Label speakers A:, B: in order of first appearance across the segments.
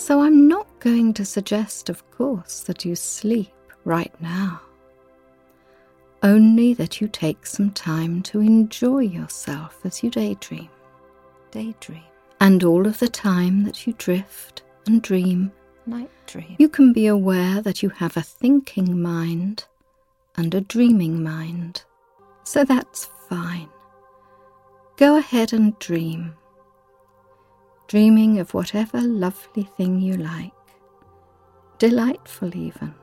A: So I'm not going to suggest, of course, that you sleep right now. Only that you take some time to enjoy yourself as you daydream. And all of the time that you drift and dream,
B: night dream,
A: you can be aware that you have a thinking mind and a dreaming mind. So that's fine. Go ahead and dream. Dreaming of whatever lovely thing you like. Delightful even.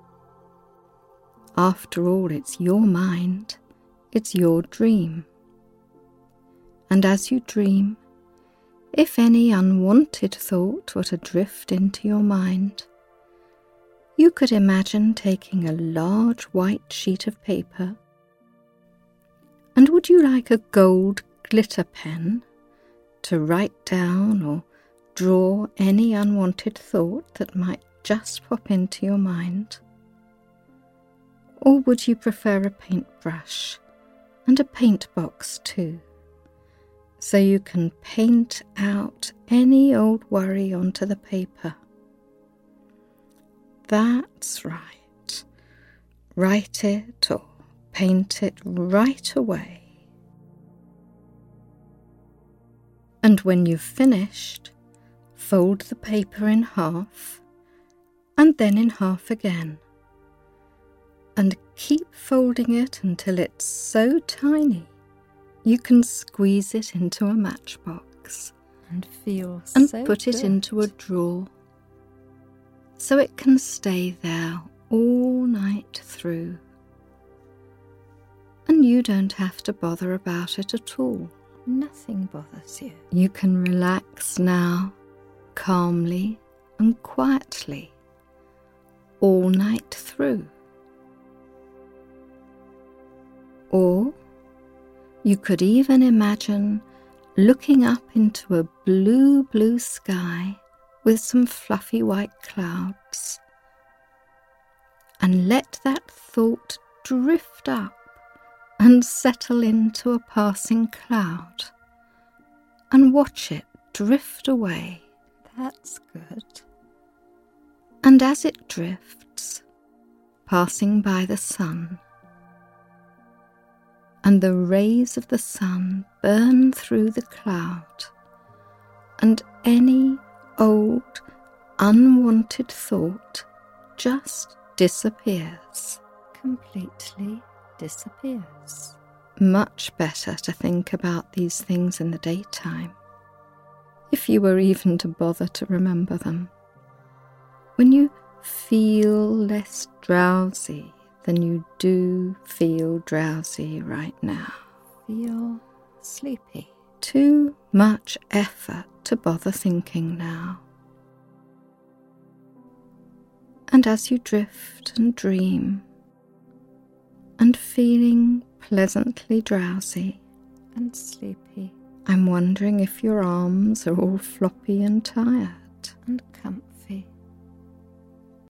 A: After all, it's your mind. It's your dream. And as you dream, if any unwanted thought were to drift into your mind, you could imagine taking a large white sheet of paper. And would you like a gold glitter pen to write down or draw any unwanted thought that might just pop into your mind? Or would you prefer a paintbrush and a paint box too, so you can paint out any old worry onto the paper? That's right. Write it or paint it right away. And when you've finished, fold the paper in half and then in half again. And keep folding it until it's so tiny you can squeeze it into a matchbox
B: and feel
A: and
B: so
A: put it
B: good.
A: into a drawer so it can stay there all night through. And you don't have to bother about it at all.
B: Nothing bothers you.
A: You can relax now, calmly and quietly, all night through. Or you could even imagine looking up into a blue, blue sky with some fluffy white clouds, and let that thought drift up and settle into a passing cloud, and watch it drift away.
B: That's good.
A: And as it drifts, passing by the sun, and the rays of the sun burn through the cloud, and any old, unwanted thought just disappears.
B: Completely disappears.
A: Much better to think about these things in the daytime, if you were even to bother to remember them. When you feel less drowsy than you do feel drowsy right now.
B: Feel sleepy.
A: Too much effort to bother thinking now. And as you drift and dream, and feeling pleasantly drowsy
B: and sleepy,
A: I'm wondering if your arms are all floppy and tired.
B: and comfy.